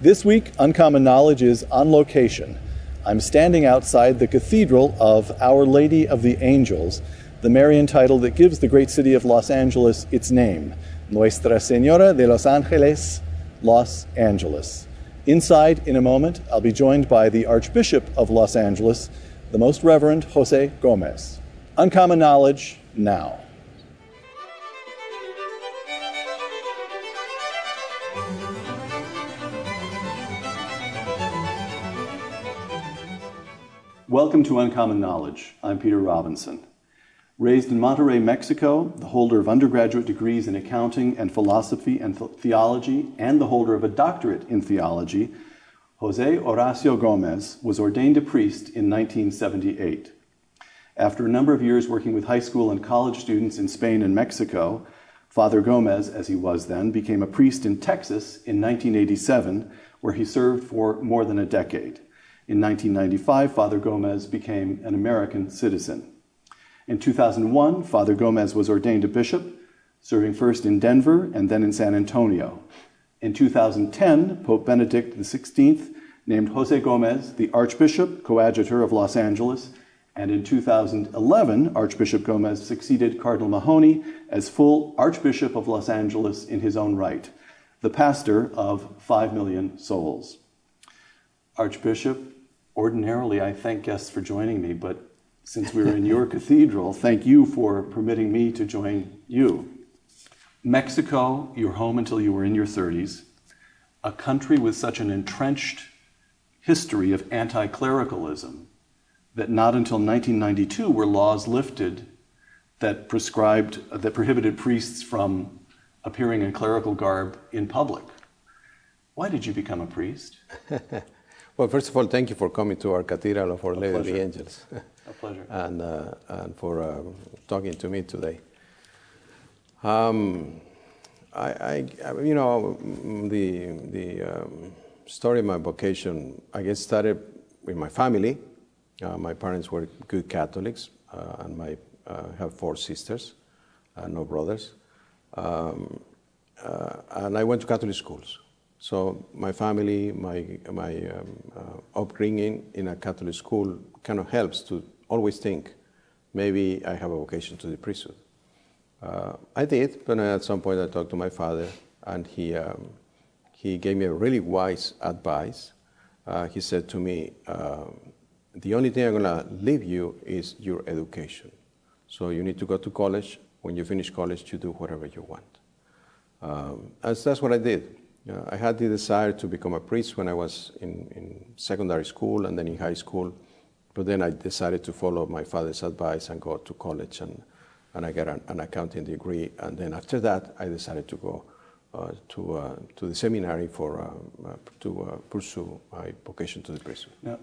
This week, Uncommon Knowledge is on location. I'm standing outside the Cathedral of Our Lady of the Angels, the Marian title that gives the great city of Los Angeles its name, Nuestra Señora de los Ángeles, Los Angeles. Inside, in a moment, I'll be joined by the Archbishop of Los Angeles, the Most Reverend Jose Gomez. Uncommon Knowledge, now. Welcome to Uncommon Knowledge. I'm Peter Robinson. Raised in Monterrey, Mexico, the holder of undergraduate degrees in accounting and philosophy and theology, and the holder of a doctorate in theology, Jose Horacio Gomez was ordained a priest in 1978. After a number of years working with high school and college students in Spain and Mexico, Father Gomez, as he was then, became a priest in Texas in 1987, where he served for more than a decade. In 1995, Father Gomez became an American citizen. In 2001, Father Gomez was ordained a bishop, serving first in Denver and then in San Antonio. In 2010, Pope Benedict XVI named Jose Gomez the Archbishop Coadjutor of Los Angeles, and in 2011, Archbishop Gomez succeeded Cardinal Mahony as full Archbishop of Los Angeles in his own right, the pastor of 5 million souls. Archbishop, ordinarily I thank guests for joining me, but since we're in your cathedral, thank you for permitting me to join you. Mexico, your home until you were in your 30s, a country with such an entrenched history of anti-clericalism that not until 1992 were laws lifted that prohibited priests from appearing in clerical garb in public. Why did you become a priest? Well, first of all, thank you for coming to our Cathedral of Our Lady of the Angels. A pleasure. and for talking to me today. The story of my vocation, I guess, started with my family. My parents were good Catholics, and I have 4 sisters, no brothers. And I went to Catholic schools. So my family, my upbringing in a Catholic school kind of helps to always think, maybe I have a vocation to the priesthood. I did, but at some point I talked to my father, and he gave me a really wise advice. He said to me, the only thing I'm going to leave you is your education. So you need to go to college. When you finish college, you do whatever you want. And that's what I did. I had the desire to become a priest when I was in secondary school and then in high school, but then I decided to follow my father's advice and go to college, and I got an accounting degree, and then after that I decided to go to the seminary to pursue my vocation to the priesthood. Now,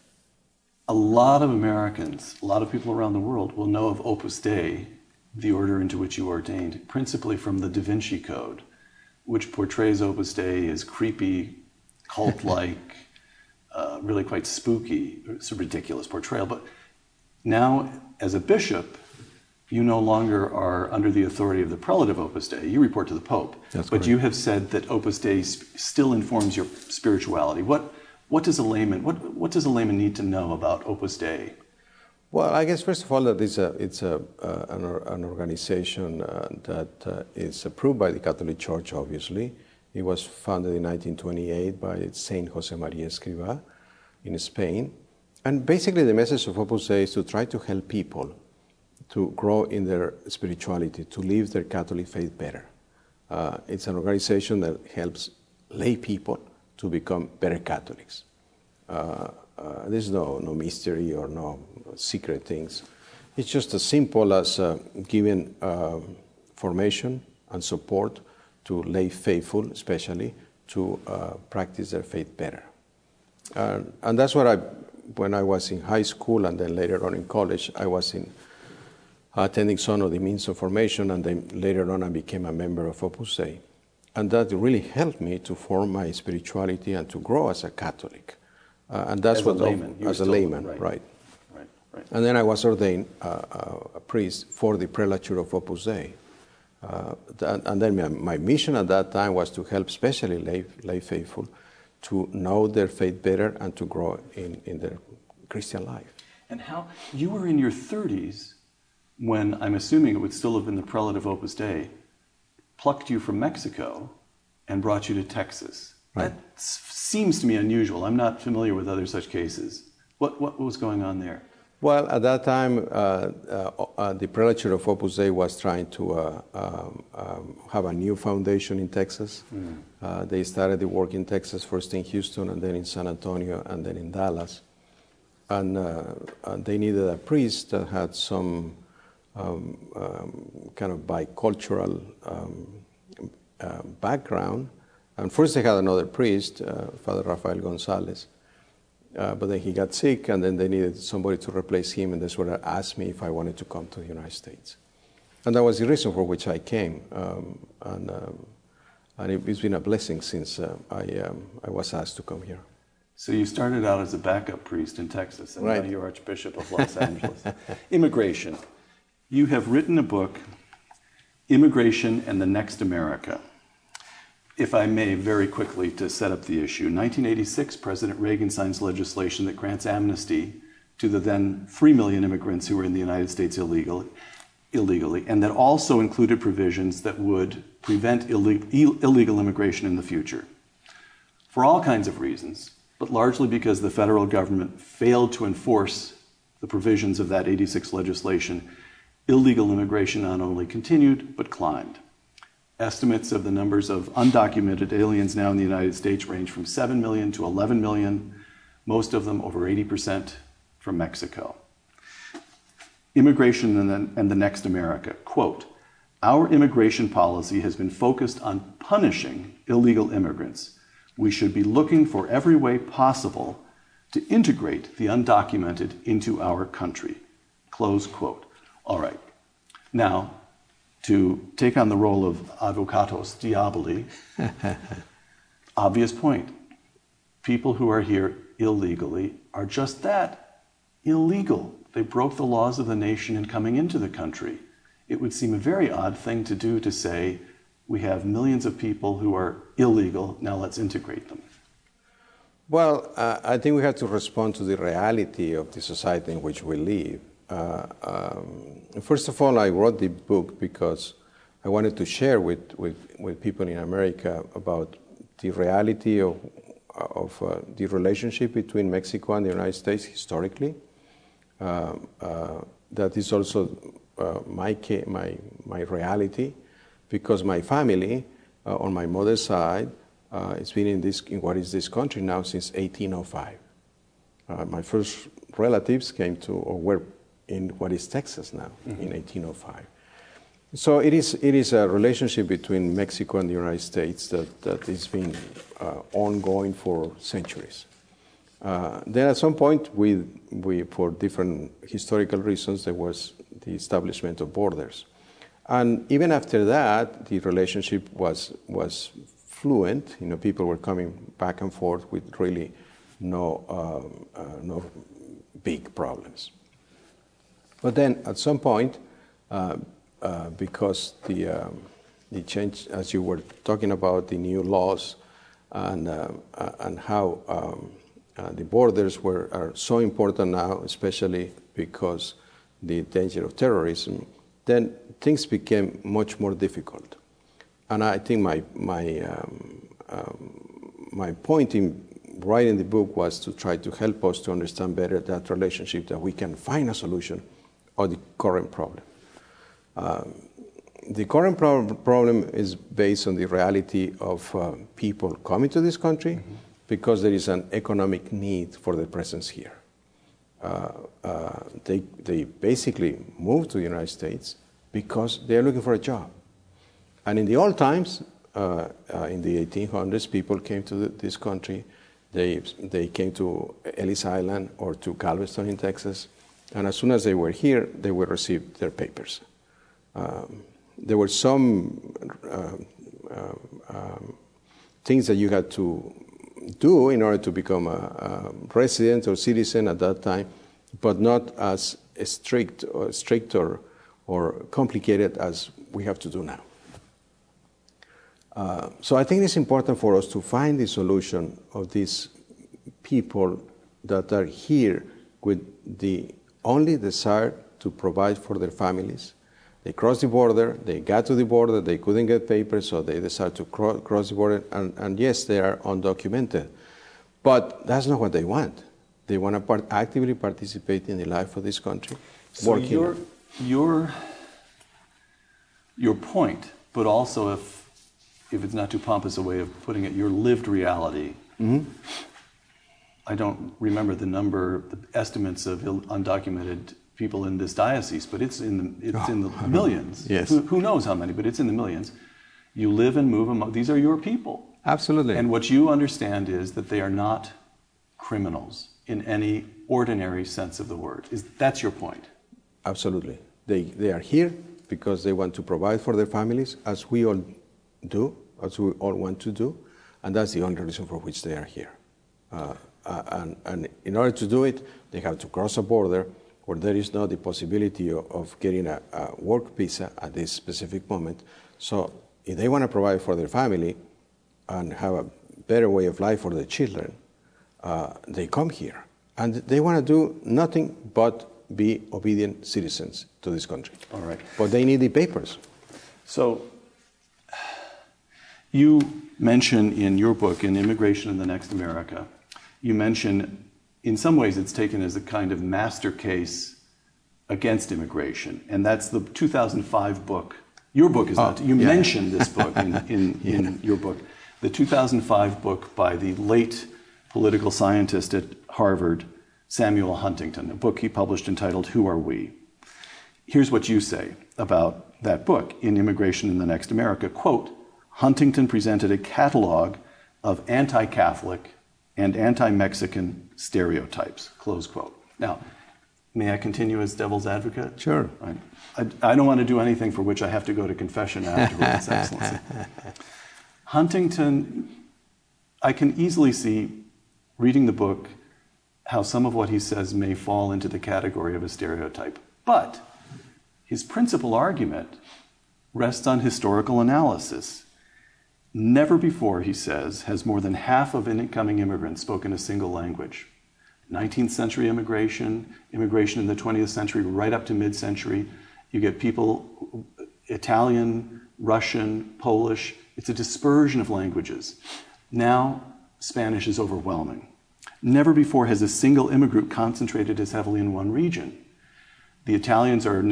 a lot of Americans, a lot of people around the world will know of Opus Dei, the order into which you ordained, principally from the Da Vinci Code, which portrays Opus Dei as creepy, cult-like, really quite spooky. It's a ridiculous portrayal. But now, as a bishop, you no longer are under the authority of the prelate of Opus Dei. You report to the Pope. That's but correct. You have said that Opus Dei still informs your spirituality. What does a layman need to know about Opus Dei? Well, I guess first of all that it's an organization that is approved by the Catholic Church. Obviously, it was founded in 1928 by Saint Jose Maria Escrivá in Spain, and basically the message of Opus Dei is to try to help people to grow in their spirituality, to live their Catholic faith better. It's an organization that helps lay people to become better Catholics. There's no mystery or no secret things. It's just as simple as giving formation and support to lay faithful, especially, to practice their faith better. And that's what when I was in high school and then later on in college, I was attending some of the means of formation, and then later on I became a member of Opus Dei. And that really helped me to form my spirituality and to grow as a Catholic. And that's what as a layman, right. And then I was ordained a priest for the prelature of Opus Dei. And then my mission at that time was to help especially lay faithful to know their faith better and to grow in their Christian life. And how, you were in your 30s when, I'm assuming it would still have been the prelate of Opus Dei, plucked you from Mexico and brought you to Texas. Right. That seems to me unusual. I'm not familiar with other such cases. What was going on there? Well, at that time, the prelature of Opus Dei was trying to have a new foundation in Texas. They started the work in Texas, first in Houston, and then in San Antonio, and then in Dallas. And they needed a priest that had some kind of bicultural background. And first they had another priest, Father Rafael Gonzalez. But then he got sick, and then they needed somebody to replace him, and that's what they asked me if I wanted to come to the United States. And that was the reason for which I came. And it's been a blessing since I was asked to come here. So you started out as a backup priest in Texas, and right. Now you're Archbishop of Los Angeles. Immigration. You have written a book, Immigration and the Next America. If I may, very quickly, to set up the issue. In 1986, President Reagan signs legislation that grants amnesty to the then 3 million immigrants who were in the United States illegally, and that also included provisions that would prevent illegal immigration in the future. For all kinds of reasons, but largely because the federal government failed to enforce the provisions of that 86 legislation, illegal immigration not only continued, but climbed. Estimates of the numbers of undocumented aliens now in the United States range from 7 million to 11 million, most of them over 80% from Mexico. Immigration and the Next America. Quote, "Our immigration policy has been focused on punishing illegal immigrants. We should be looking for every way possible to integrate the undocumented into our country." Close quote. All right. Now, to take on the role of advocatus diaboli, obvious point. People who are here illegally are just that, illegal. They broke the laws of the nation in coming into the country. It would seem a very odd thing to do to say, we have millions of people who are illegal, now let's integrate them. Well, I think we have to respond to the reality of the society in which we live. First of all, I wrote the book because I wanted to share with people in America about the reality of the relationship between Mexico and the United States historically. That is also my reality, because my family on my mother's side it's been in what is this country now since 1805. My first relatives came to, or were in what is Texas now, in 1805. So it is a relationship between Mexico and the United States that has been ongoing for centuries. Then at some point, we for different historical reasons, there was the establishment of borders. And even after that, the relationship was fluent. You know, people were coming back and forth with really no big problems. But then at some point, because the change, as you were talking about, the new laws and how the borders are so important now, especially because the danger of terrorism, then things became much more difficult. And I think my point in writing the book was to try to help us to understand better that relationship, that we can find a solution of the current problem. The current problem is based on the reality of people coming to this country because there is an economic need for their presence here. They basically moved to the United States because they are looking for a job. And in the old times, in the 1800s, people came to this country. They came to Ellis Island or to Galveston in Texas, and as soon as they were here, they would receive their papers. There were some things that you had to do in order to become a resident or citizen at that time, but not as strict or complicated as we have to do now. So I think it's important for us to find the solution of these people that are here with the only desire to provide for their families. They crossed the border, they got to the border, they couldn't get papers, so they decided to cross the border, and yes, they are undocumented. But that's not what they want. They want to actively participate in the life of this country. So your point, but also if it's not too pompous a way of putting it, your lived reality. Mm-hmm. I don't remember the estimates of undocumented people in this diocese, but it's in the millions. Yes. Who knows how many, but it's in the millions. You live and move among, these are your people. Absolutely. And what you understand is that they are not criminals in any ordinary sense of the word. That's your point? Absolutely. They are here because they want to provide for their families, as we all do, as we all want to do, and that's the only reason for which they are here. And in order to do it, they have to cross a border where there is not the possibility of getting a work visa at this specific moment. So if they want to provide for their family and have a better way of life for their children, they come here. And they want to do nothing but be obedient citizens to this country. All right. But they need the papers. So you mention in your book, in Immigration in the Next America, you mention, in some ways it's taken as a kind of master case against immigration. And that's the 2005 book. Your book is not, you mentioned this book in your book. The 2005 book by the late political scientist at Harvard, Samuel Huntington, a book he published entitled Who Are We? Here's what you say about that book in Immigration in the Next America. Quote, Huntington presented a catalog of anti-Catholic and anti-Mexican stereotypes, close quote. Now, may I continue as devil's advocate? Sure. I don't want to do anything for which I have to go to confession afterwards, Excellency. Huntington, I can easily see, reading the book, how some of what he says may fall into the category of a stereotype. But his principal argument rests on historical analysis. Never before, he says, has more than half of incoming immigrants spoken a single language. 19th century immigration in the 20th century, right up to mid-century, you get people, Italian, Russian, Polish. It's a dispersion of languages. Now, Spanish is overwhelming. Never before has a single immigrant concentrated as heavily in one region. The Italians are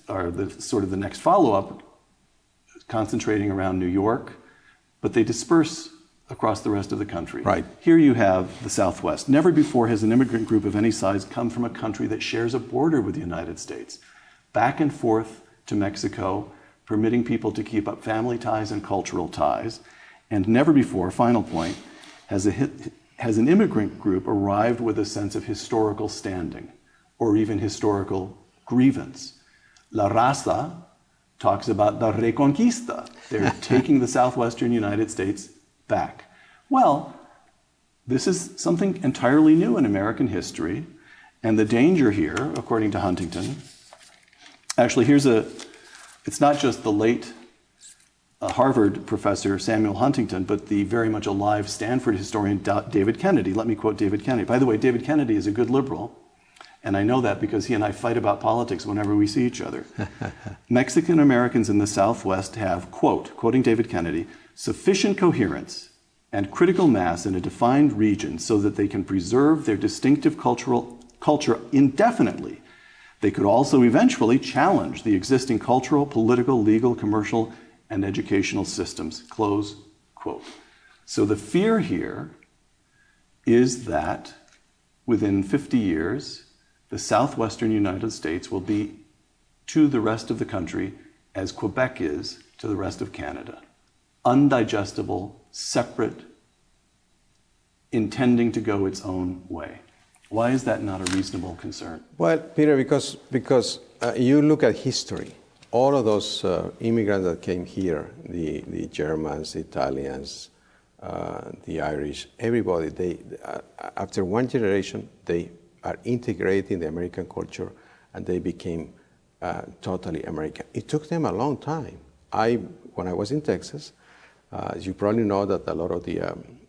the next follow-up, concentrating around New York, but they disperse across the rest of the country. Right. Here you have the Southwest. Never before has an immigrant group of any size come from a country that shares a border with the United States, back and forth to Mexico, permitting people to keep up family ties and cultural ties. And never before, final point, has an immigrant group arrived with a sense of historical standing or even historical grievance. La Raza talks about the Reconquista. They're taking the southwestern United States back. Well, this is something entirely new in American history, and the danger here, according to Huntington, actually it's not just the late Harvard professor Samuel Huntington, but the very much alive Stanford historian David Kennedy. Let me quote David Kennedy. By the way, David Kennedy is a good liberal, and I know that because he and I fight about politics whenever we see each other. Mexican Americans in the Southwest have, quoting David Kennedy, sufficient coherence and critical mass in a defined region so that they can preserve their distinctive culture indefinitely. They could also eventually challenge the existing cultural, political, legal, commercial, and educational systems, close quote. So the fear here is that within 50 years, the southwestern United States will be to the rest of the country as Quebec is to the rest of Canada. Undigestible, separate, intending to go its own way. Why is that not a reasonable concern? Well, Peter, because you look at history. All of those immigrants that came here, the Germans, the Italians, the Irish, everybody, after one generation, they are integrated in the American culture and they became totally American. It took them a long time. When I was in Texas, As you probably know that a lot of the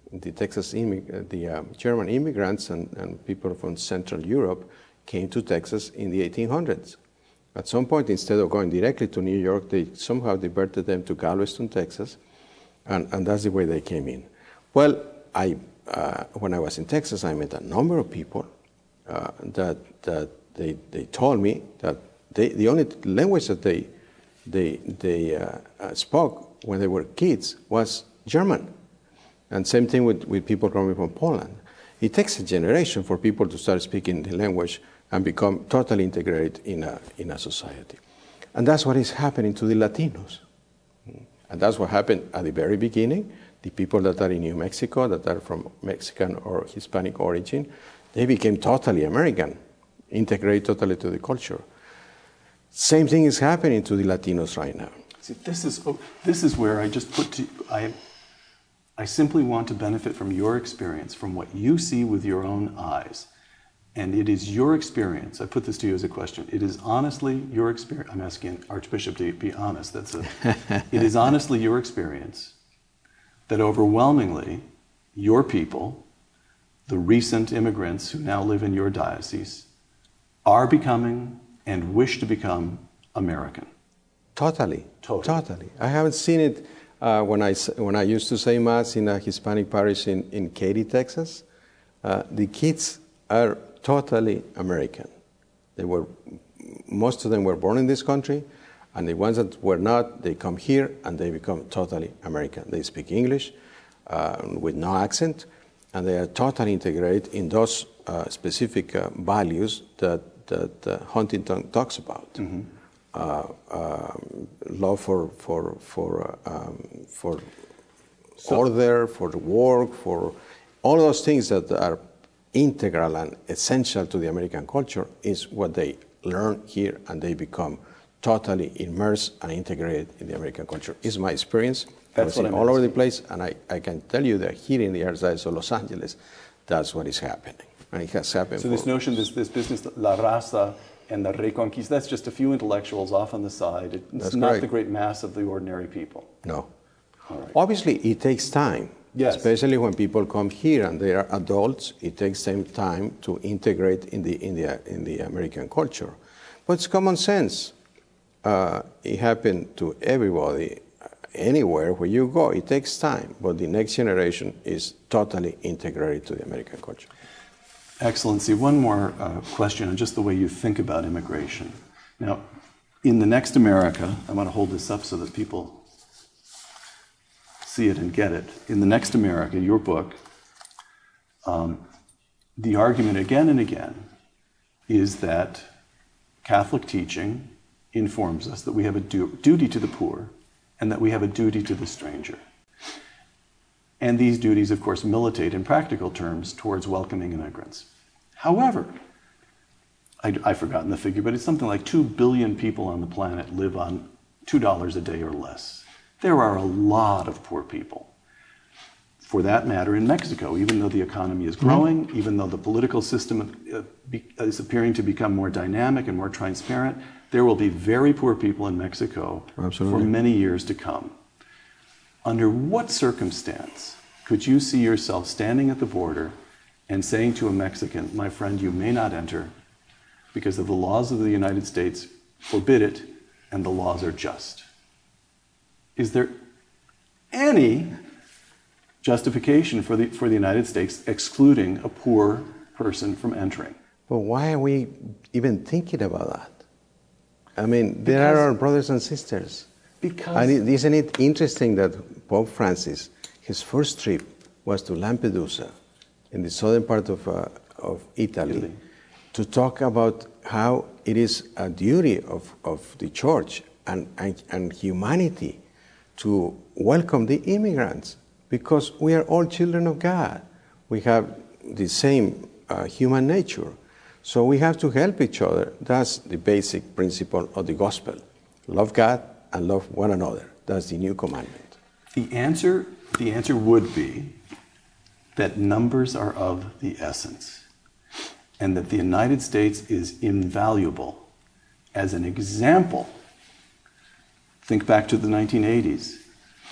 German immigrants and people from Central Europe came to Texas in the 1800s. At some point, instead of going directly to New York, they somehow diverted them to Galveston, Texas, and that's the way they came in. Well, when I was in Texas, I met a number of people that they told me that the only language that they spoke when they were kids was German. And same thing with people coming from Poland. It takes a generation for people to start speaking the language and become totally integrated in a society. And that's what is happening to the Latinos. And that's what happened at the very beginning. The people that are in New Mexico, that are from Mexican or Hispanic origin, they became totally American, integrated totally to the culture. Same thing is happening to the Latinos right now. See, this is where I just put to I simply want to benefit from your experience, from what you see with your own eyes. And it is your experience. I put this to you as a question. It is honestly your experience. I'm asking Archbishop to be honest. It is honestly your experience that overwhelmingly your people, the recent immigrants who now live in your diocese, are becoming and wish to become American. Totally. I haven't seen it when I used to say Mass in a Hispanic parish in Katy, Texas. The kids are totally American. Most of them were born in this country, and the ones that were not, they come here and they become totally American. They speak English with no accent, and they are totally integrated in those specific values that Huntington talks about. Mm-hmm. Love for order, for the work, for all those things that are integral and essential to the American culture is what they learn here, and they become totally immersed and integrated in the American culture. It's my experience. That's what I'm all over the place, and I can tell you that here in the Archdiocese of Los Angeles, that's what is happening, and it has happened. So this notion, this business, la raza and the reconquista, that's just a few intellectuals off on the side. It's that's not correct. The great mass of the ordinary people. No. All right. Obviously, it takes time. Yes. Especially when people come here and they are adults, it takes them time to integrate in the American culture. But it's common sense. It happened to everybody, anywhere where you go. It takes time, but the next generation is totally integrated to the American culture. Excellency, one more question on just the way you think about immigration. Now, in the Next America, I want to hold this up so that people see it and get it. In the Next America, your book, the argument again and again is that Catholic teaching informs us that we have a duty to the poor and that we have a duty to the stranger. And these duties, of course, militate in practical terms towards welcoming immigrants. However, I've forgotten the figure, but it's something like 2 billion people on the planet live on $2 a day or less. There are a lot of poor people. For that matter, in Mexico, even though the economy is growing, even though the political system is appearing to become more dynamic and more transparent, there will be very poor people in Mexico for many years to come. Under what circumstance could you see yourself standing at the border and saying to a Mexican, my friend, you may not enter because of the laws of the United States forbid it and the laws are just? Is there any justification for the United States excluding a poor person from entering? But why are we even thinking about that? I mean, there are our brothers and sisters. And isn't it interesting that Pope Francis, his first trip was to Lampedusa, in the southern part of Italy, to talk about how it is a duty of the Church and humanity to welcome the immigrants, because we are all children of God. We have the same human nature. So we have to help each other. That's the basic principle of the gospel. Love God and love one another. That's the new commandment. The answer would be that numbers are of the essence, and that the United States is invaluable as an example. Think back to the 1980s.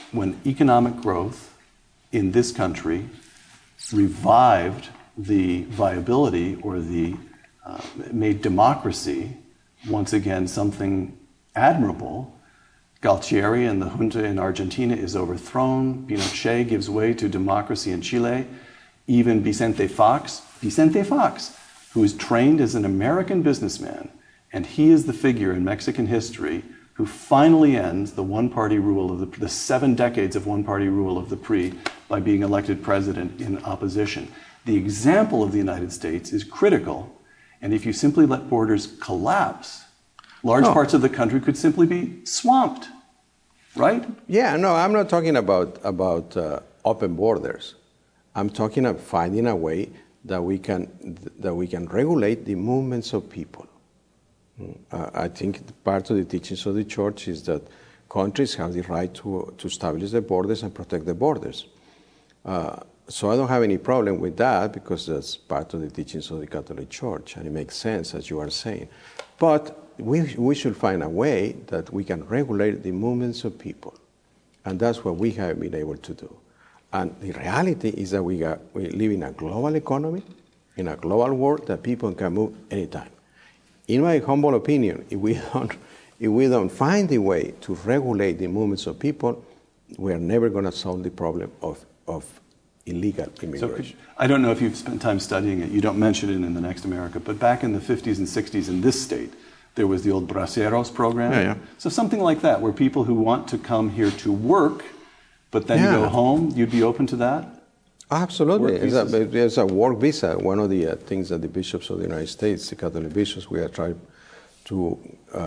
when economic growth in this country revived the viability or made democracy once again something admirable. Galtieri and the junta in Argentina is overthrown. Pinochet gives way to democracy in Chile. Even Vicente Fox, who is trained as an American businessman, and he is the figure in Mexican history who finally ends the one-party rule of the 7 decades of one-party rule of the PRI by being elected president in opposition. The example of the United States is critical, and if you simply let borders collapse, large parts of the country could simply be swamped, right? Yeah, no, I'm not talking about open borders. I'm talking about finding a way that we can regulate the movements of people. I think part of the teachings of the church is that countries have the right to establish the borders and protect the borders. So I don't have any problem with that because that's part of the teachings of the Catholic Church, and it makes sense, as you are saying. But we should find a way that we can regulate the movements of people, and that's what we have been able to do. And the reality is that we live in a global economy, in a global world that people can move anytime. In my humble opinion, if we don't find a way to regulate the movements of people, we are never going to solve the problem of illegal immigration. So I don't know if you've spent time studying it. You don't mention it in The Next America, but back in the 50s and 60s in this state, there was the old Braceros program. Yeah. So something like that, where people who want to come here to work, but then go home, you'd be open to that? Absolutely. It's a work visa. One of the things that the bishops of the United States, the Catholic bishops, we are trying to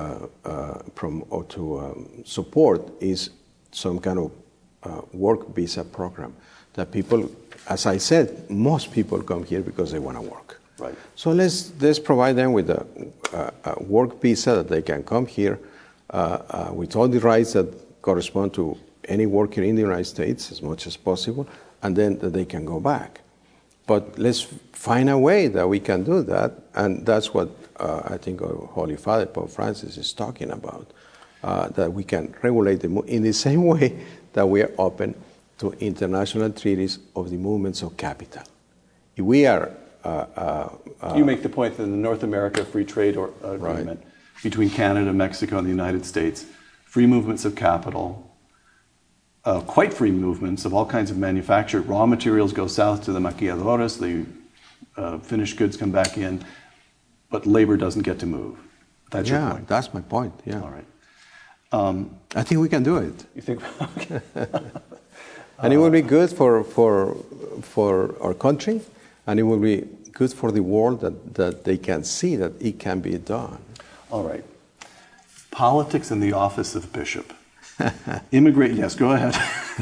support is some kind of work visa program that people, as I said, most people come here because they want to work. Right. So let's provide them with a work visa that they can come here with all the rights that correspond to any worker in the United States as much as possible, and then that they can go back. But let's find a way that we can do that, and that's what I think our Holy Father, Pope Francis, is talking about, that we can regulate in the same way that we are open to international treaties of the movements of capital. If we are... you make the point that in the North America Free Trade Agreement between Canada, Mexico, and the United States, free movements of capital, quite free movements of all kinds of manufactured raw materials go south to the maquiladoras, the finished goods come back in, but labor doesn't get to move. That's your point. Yeah, that's my point. Yeah. All right. I think we can do it. You think? Okay. And it will be good for our country, and it will be good for the world that they can see that it can be done. All right. Politics in the office of bishop. Immigrate, yes, go ahead.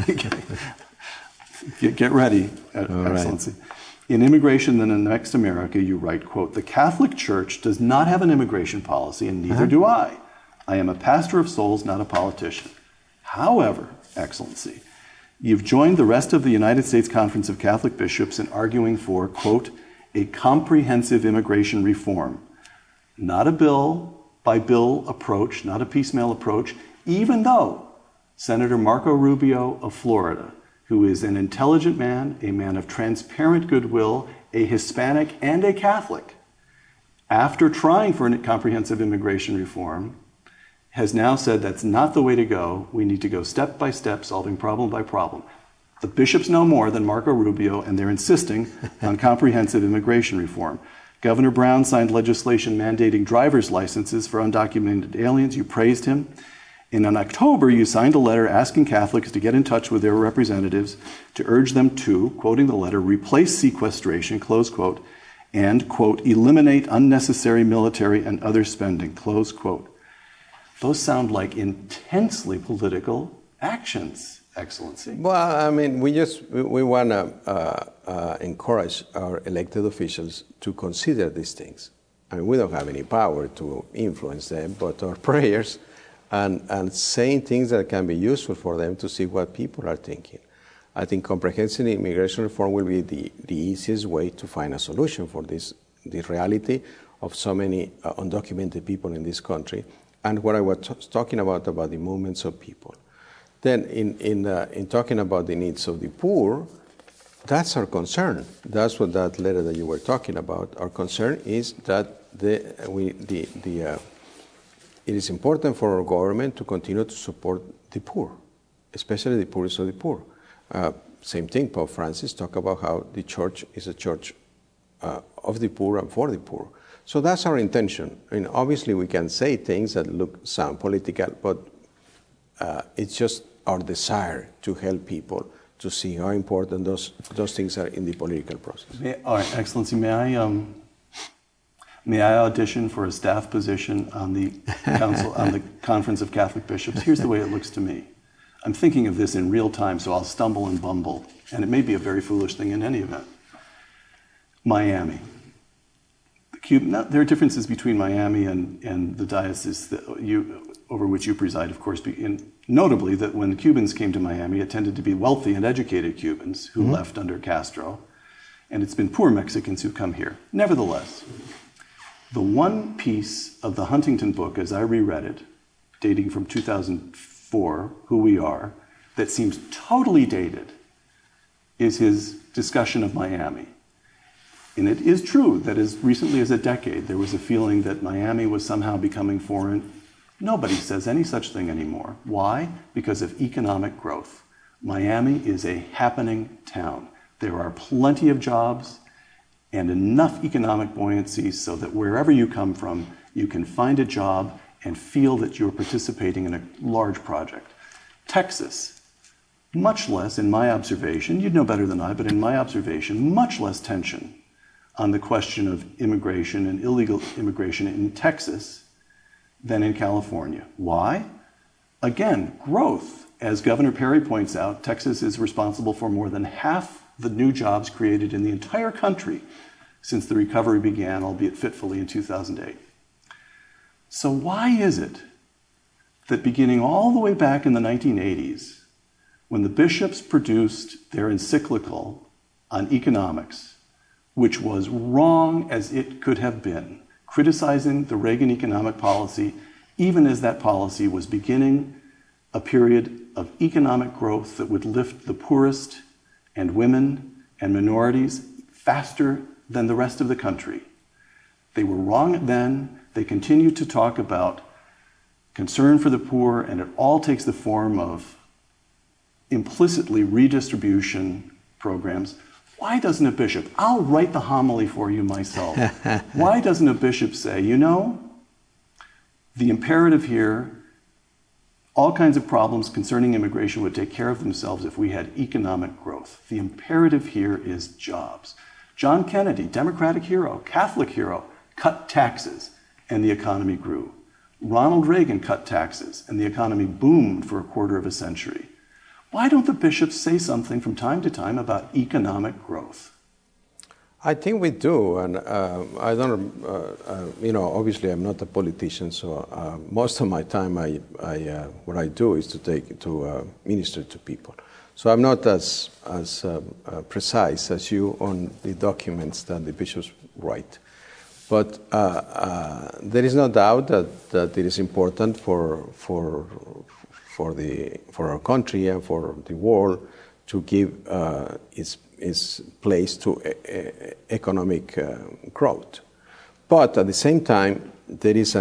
Get ready, Excellency. Right. In Immigration in the Next America, you write, quote, "The Catholic Church does not have an immigration policy, and neither do I. I am a pastor of souls, not a politician. However, Excellency, you've joined the rest of the United States Conference of Catholic Bishops in arguing for, quote, a comprehensive immigration reform, not a bill-by-bill approach, not a piecemeal approach, even though Senator Marco Rubio of Florida, who is an intelligent man, a man of transparent goodwill, a Hispanic and a Catholic, after trying for a comprehensive immigration reform, has now said that's not the way to go. We need to go step by step, solving problem by problem. The bishops know more than Marco Rubio, and they're insisting on comprehensive immigration reform. Governor Brown signed legislation mandating driver's licenses for undocumented aliens. You praised him. And in October, you signed a letter asking Catholics to get in touch with their representatives to urge them to, quoting the letter, replace sequestration, close quote, and, quote, eliminate unnecessary military and other spending, close quote. Those sound like intensely political actions, Excellency. Well, I mean, we want to encourage our elected officials to consider these things. I mean, we don't have any power to influence them, but our prayers and saying things that can be useful for them to see what people are thinking. I think comprehensive immigration reform will be the easiest way to find a solution for this, the reality of so many undocumented people in this country, and what I was talking about the movements of people. Then in talking about the needs of the poor, that's our concern. That's what that letter that you were talking about. Our concern is that it is important for our government to continue to support the poor, especially the poorest of the poor. Same thing, Pope Francis talked about how the church is a church of the poor and for the poor. So that's our intention. I mean, obviously we can say things that sound political, but it's just our desire to help people to see how important those things are in the political process. All right, Excellency, may I audition for a staff position on the council, on the Conference of Catholic Bishops? Here's the way it looks to me. I'm thinking of this in real time, so I'll stumble and bumble, and it may be a very foolish thing in any event. Miami. There are differences between Miami and the diocese over which you preside, of course, notably that when the Cubans came to Miami, it tended to be wealthy and educated Cubans who left under Castro, and it's been poor Mexicans who've come here. Nevertheless, the one piece of the Huntington book, as I reread it, dating from 2004, Who We Are, that seems totally dated, is his discussion of Miami. And it is true that as recently as a decade, there was a feeling that Miami was somehow becoming foreign. Nobody says any such thing anymore. Why? Because of economic growth. Miami is a happening town. There are plenty of jobs and enough economic buoyancy so that wherever you come from, you can find a job and feel that you're participating in a large project. Texas, much less, in my observation, you'd know better than I, but in my observation, much less tension on the question of immigration and illegal immigration in Texas than in California. Why? Again, growth. As Governor Perry points out, Texas is responsible for more than half the new jobs created in the entire country since the recovery began, albeit fitfully, in 2008. So why is it that beginning all the way back in the 1980s, when the bishops produced their encyclical on economics, which was wrong as it could have been, criticizing the Reagan economic policy, even as that policy was beginning a period of economic growth that would lift the poorest and women and minorities faster than the rest of the country. They were wrong then. They continued to talk about concern for the poor, and it all takes the form of implicitly redistribution programs. Why doesn't a bishop, I'll write the homily for you myself. Why doesn't a bishop say, you know, the imperative here, all kinds of problems concerning immigration would take care of themselves if we had economic growth. The imperative here is jobs. John Kennedy, Democratic hero, Catholic hero, cut taxes and the economy grew. Ronald Reagan cut taxes and the economy boomed for a quarter of a century. Why don't the bishops say something from time to time about economic growth? I think we do, and I don't, obviously I'm not a politician, so most of my time what I do is to minister to people. So I'm not as precise as you on the documents that the bishops write. But there is no doubt that it is important for our country and for the world to give its place to economic growth. But at the same time, there is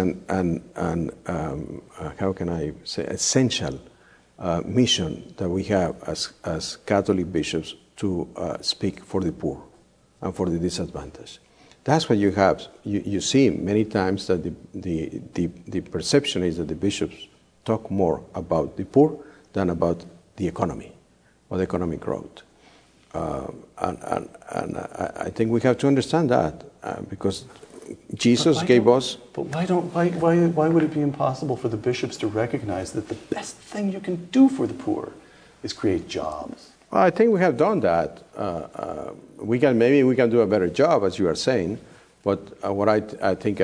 how can I say, essential mission that we have as Catholic bishops to speak for the poor and for the disadvantaged. That's what you have. You see many times that the perception is that the bishops talk more about the poor than about the economy or the economic growth. And I think we have to understand that because Jesus gave us. But why would it be impossible for the bishops to recognize that the best thing you can do for the poor is create jobs? Well, I think we have done that. Maybe we can do a better job, as you are saying. But what I think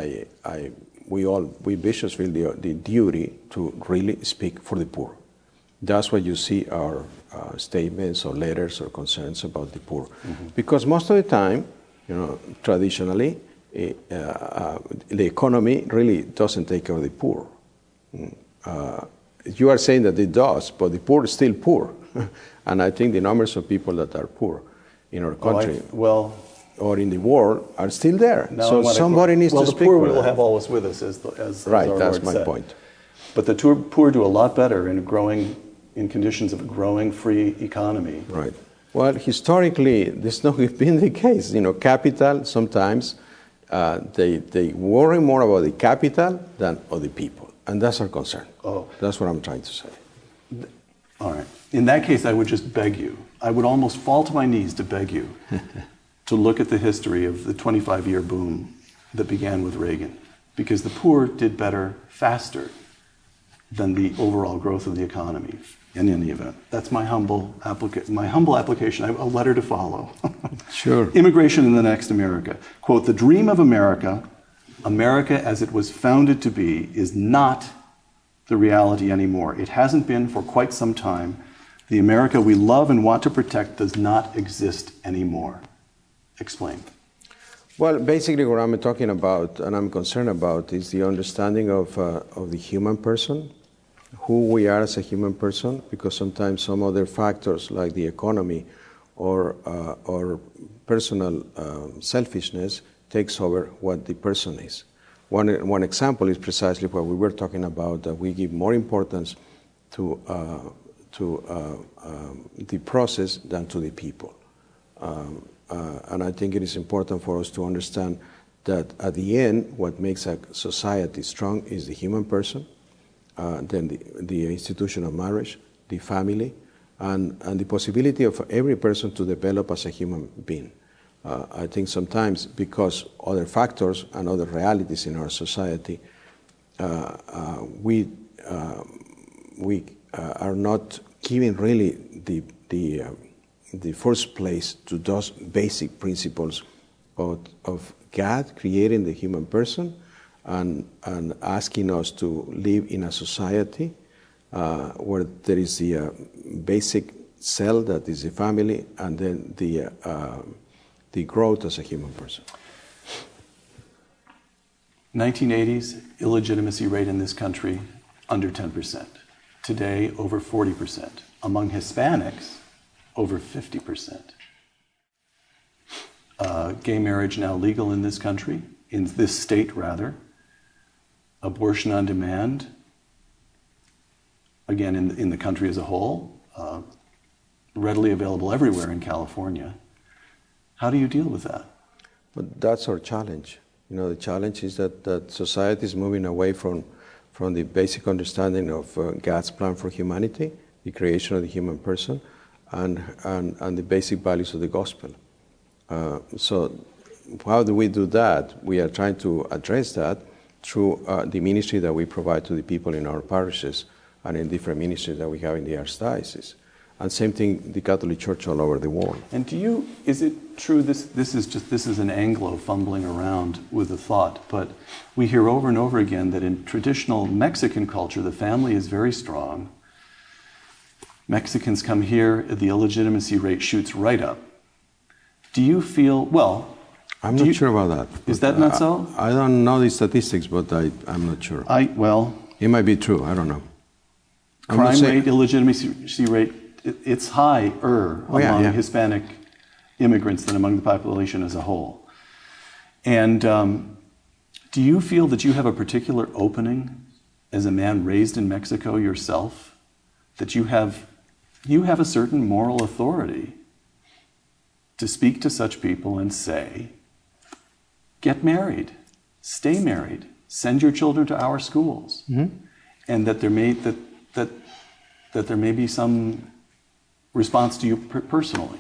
we bishops feel the duty to really speak for the poor. That's why you see our statements or letters or concerns about the poor, because most of the time, traditionally, the economy really doesn't take care of the poor. you are saying that it does, but the poor is still poor. And I think the numbers of people that are poor in our country or in the world are still there. So somebody needs to speak. Well, the poor we will have always with us, as right, our that's Lord my said. point. But the poor do a lot better in conditions of a growing free economy. Right. Well, historically, this has not been the case. Capital sometimes they worry more about the capital than of the people, and that's our concern. Oh, that's what I'm trying to say. All right. In that case, I would just beg you. I would almost fall to my knees to beg you to look at the history of the 25-year boom that began with Reagan, because the poor did better faster than the overall growth of the economy. In any event, that's my humble application. I have a letter to follow. Sure. Immigration in the Next America. Quote, the dream of America, America as it was founded to be, is not the reality anymore. It hasn't been for quite some time. The America we love and want to protect does not exist anymore. Explain. Well, basically what I'm talking about and I'm concerned about is the understanding of the human person, who we are as a human person, because sometimes some other factors like the economy or personal selfishness takes over what the person is. One example is precisely what we were talking about, that we give more importance to the process than to the people. And I think it is important for us to understand that at the end, what makes a society strong is the human person, then the institution of marriage, the family, and the possibility of every person to develop as a human being. I think sometimes because other factors and other realities in our society, we are not giving really the first place to those basic principles of God creating the human person and asking us to live in a society where there is the basic cell that is the family, and then the growth as a human person. 1980s illegitimacy rate in this country under 10%. Today over 40%. Among Hispanics over 50%. Gay marriage now legal in this country, in this state rather. Abortion on demand, again in the country as a whole, readily available everywhere in California. How do you deal with that? But that's our challenge. The challenge is that society is moving away from the basic understanding of God's plan for humanity, the creation of the human person, and the basic values of the gospel. So how do we do that? We are trying to address that through the ministry that we provide to the people in our parishes and in different ministries that we have in the Archdiocese. And same thing, the Catholic Church all over the world. And is it true, this is an Anglo fumbling around with the thought, but we hear over and over again that in traditional Mexican culture, the family is very strong. Mexicans come here, the illegitimacy rate shoots right up. Do you feel, I'm not sure about that. Is that not so? I don't know the statistics, but I'm not sure. It might be true, I don't know. Crime rate, illegitimacy rate, it's higher among Hispanic immigrants than among the population as a whole. And do you feel that you have a particular opening as a man raised in Mexico yourself, that you have a certain moral authority to speak to such people and say, get married, stay married, send your children to our schools, and that there may be some response to you personally?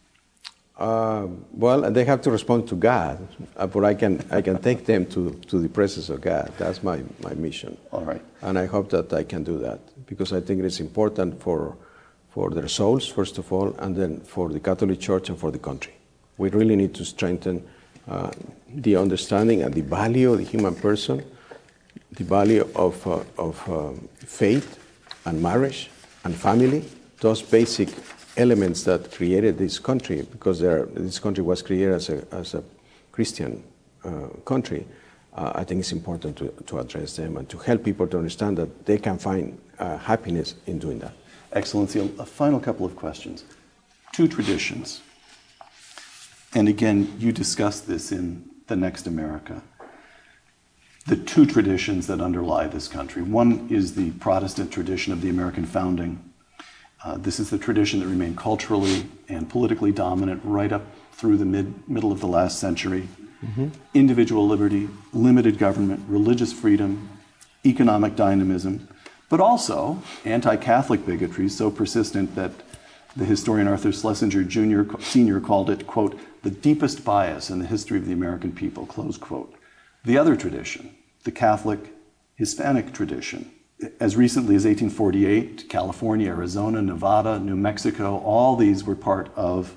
Well, they have to respond to God, but I can take them to the presence of God. That's my mission. All right. And I hope that I can do that, because I think it is important for their souls, first of all, and then for the Catholic Church and for the country. We really need to strengthen the understanding and the value of the human person, the value of faith and marriage and family, those basic elements that created this country, because this country was created as a Christian country, I think it's important to address them and to help people to understand that they can find happiness in doing that. Excellency, a final couple of questions. Two traditions. And again, you discussed this in The Next America. The two traditions that underlie this country. One is the Protestant tradition of the American founding. This is the tradition that remained culturally and politically dominant right up through the middle of the last century. Mm-hmm. Individual liberty, limited government, religious freedom, economic dynamism, but also anti-Catholic bigotry so persistent that the historian Arthur Schlesinger Sr. called it, quote, the deepest bias in the history of the American people, close quote. The other tradition, the Catholic Hispanic tradition, as recently as 1848, California, Arizona, Nevada, New Mexico, all these were part of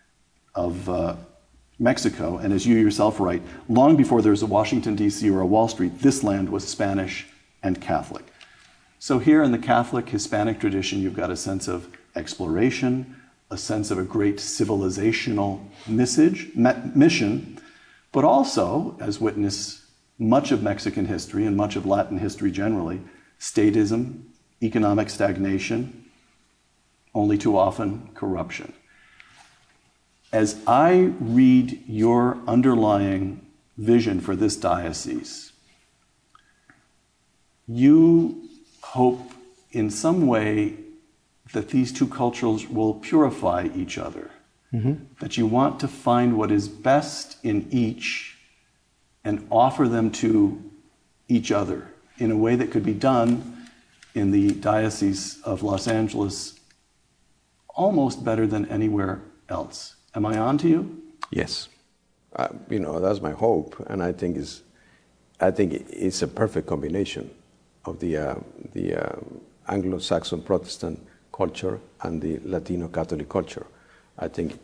Mexico. And as you yourself write, long before there was a Washington, D.C. or a Wall Street, this land was Spanish and Catholic. So here in the Catholic Hispanic tradition, you've got a sense of exploration, a sense of a great civilizational mission, but also, as witness much of Mexican history and much of Latin history generally, statism, economic stagnation, only too often corruption. As I read your underlying vision for this diocese, you hope in some way that these two cultures will purify each other, mm-hmm. that you want to find what is best in each and offer them to each other in a way that could be done in the Diocese of Los Angeles almost better than anywhere else. Am I on to you? Yes. That's my hope, and I think it's a perfect combination of the Anglo-Saxon Protestant culture and the Latino Catholic culture. I think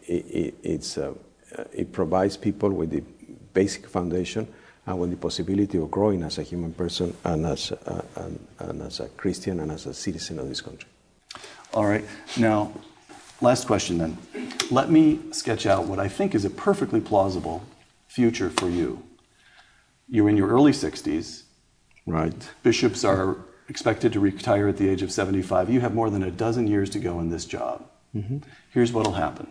it provides people with the basic foundation and with the possibility of growing as a human person and as a Christian and as a citizen of this country. All right. Now, last question then. Let me sketch out what I think is a perfectly plausible future for you. You're in your early 60s. Right. Bishops are expected to retire at the age of 75. You have more than a dozen years to go in this job. Mm-hmm. Here's what will happen.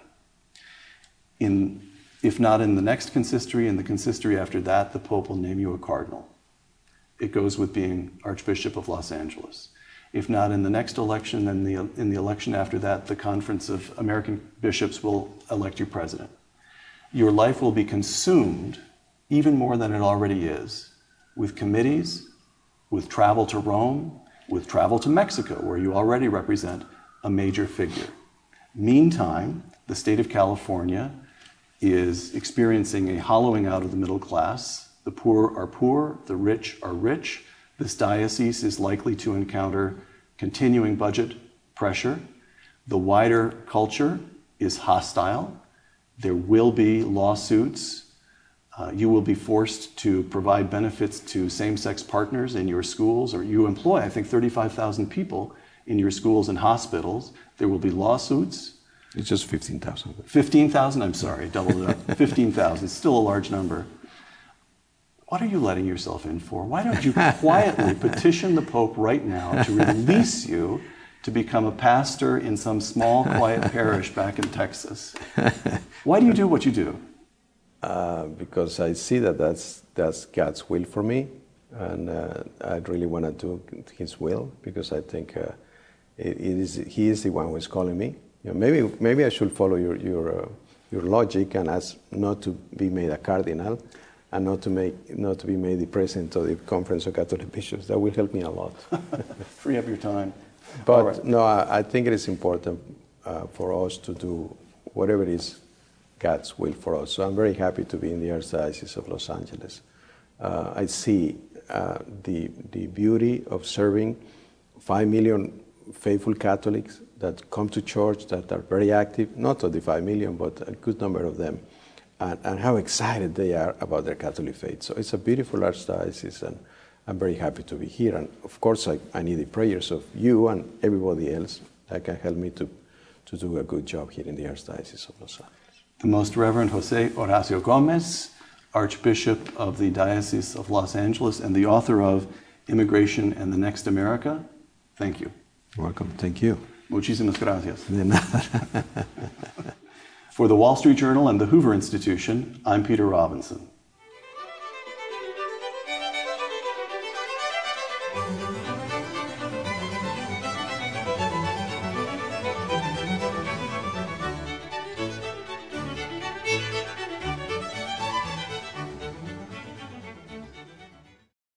If not in the next consistory, in the consistory after that, the Pope will name you a cardinal. It goes with being Archbishop of Los Angeles. If not in the next election, then in the election after that, the Conference of American Bishops will elect you president. Your life will be consumed, even more than it already is, with committees, with travel to Rome, with travel to Mexico, where you already represent a major figure. Meantime, the state of California is experiencing a hollowing out of the middle class. The poor are poor, the rich are rich. This diocese is likely to encounter continuing budget pressure. The wider culture is hostile. There will be lawsuits. You will be forced to provide benefits to same-sex partners in your schools, or you employ, I think, 35,000 people in your schools and hospitals. There will be lawsuits. It's just 15,000. 15,000? I'm sorry, doubled it up. 15,000, still a large number. What are you letting yourself in for? Why don't you quietly petition the Pope right now to release you to become a pastor in some small, quiet parish back in Texas? Why do you do what you do? Because I see that's God's will for me, and I really want to do His will, because I think He is the one who is calling me. Maybe I should follow your logic and ask not to be made a cardinal, and not to be made the president of the Conference of Catholic Bishops. That will help me a lot. Free up your time. But right. No, I think it is important for us to do whatever is God's will for us. So I'm very happy to be in the Archdiocese of Los Angeles. I see the beauty of serving 5 million faithful Catholics that come to church, that are very active, not of the 5 million, but a good number of them, and how excited they are about their Catholic faith. So it's a beautiful archdiocese, and I'm very happy to be here. And of course, I need the prayers of you and everybody else that can help me to do a good job here in the Archdiocese of Los Angeles. The Most Reverend Jose Horacio Gomez, Archbishop of the Diocese of Los Angeles and the author of Immigration and the Next America. Thank you. Welcome. Thank you. Muchísimas gracias. De nada. For the Wall Street Journal and the Hoover Institution, I'm Peter Robinson.